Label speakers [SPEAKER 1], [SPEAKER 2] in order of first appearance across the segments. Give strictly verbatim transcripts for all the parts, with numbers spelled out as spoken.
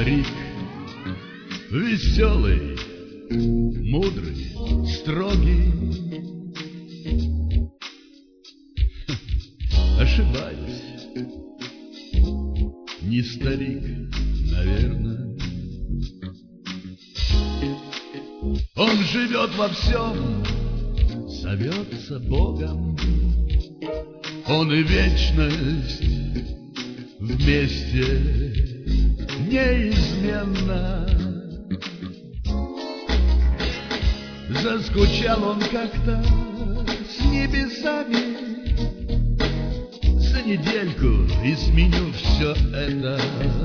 [SPEAKER 1] старик, веселый, мудрый, строгий. Ошибаюсь, не старик, наверное. Он живет во всем, зовется Богом. Он и вечность вместе неизменно. Заскучал он как-то с небесами. За недельку изменю все это.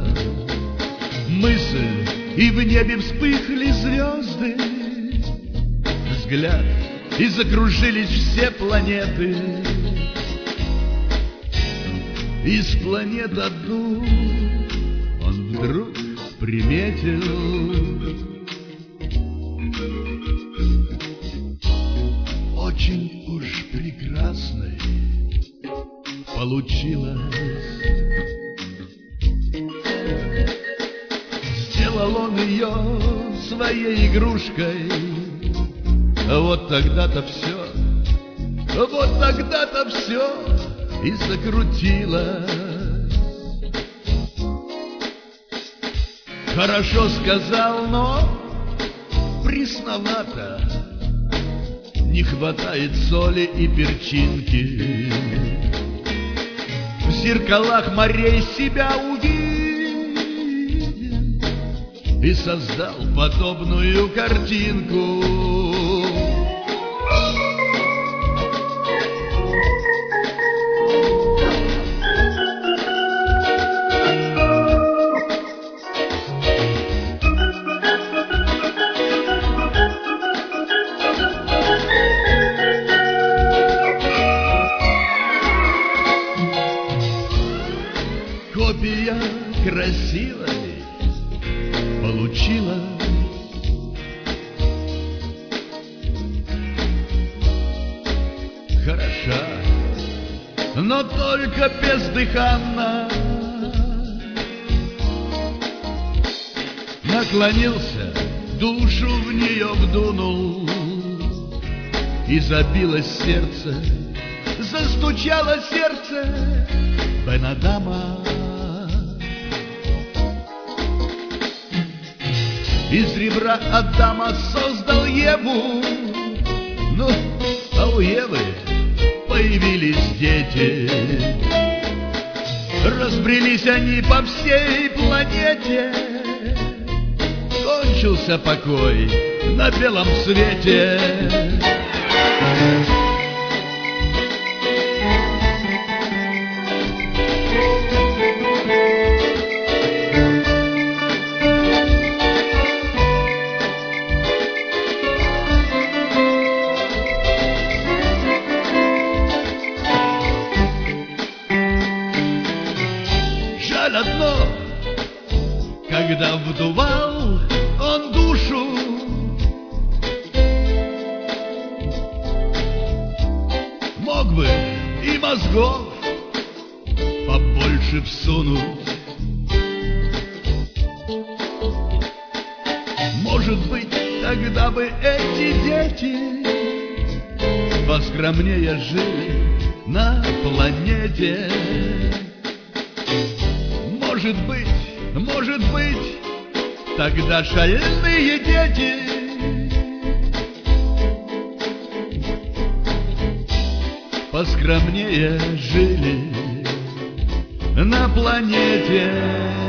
[SPEAKER 1] Мысль, и в небе вспыхли звезды. Взгляд, и закружились все планеты. Из планет одну он вдруг приметил. Очень уж прекрасной получилось. Сделал он ее своей игрушкой. Вот тогда-то все, вот тогда-то все и закрутилось. Хорошо сказал, но пресновато. Не хватает соли и перчинки. В зеркалах морей себя увидел и создал подобную картинку. Копия красивой получилась. Хороша, но только бездыханна. Наклонился, душу в нее вдунул, и забилось сердце, застучало сердце Бен-Адама. Из ребра Адама создал Еву. Ну, а у Евы появились дети. Разбрелись они по всей планете. Кончился покой на белом свете. Жаль одно, когда вдувал он душу, мог бы и мозгов побольше всунуть. Может быть, тогда бы эти дети поскромнее жили на планете. Может быть, может быть, тогда шальные дети поскромнее жили на планете.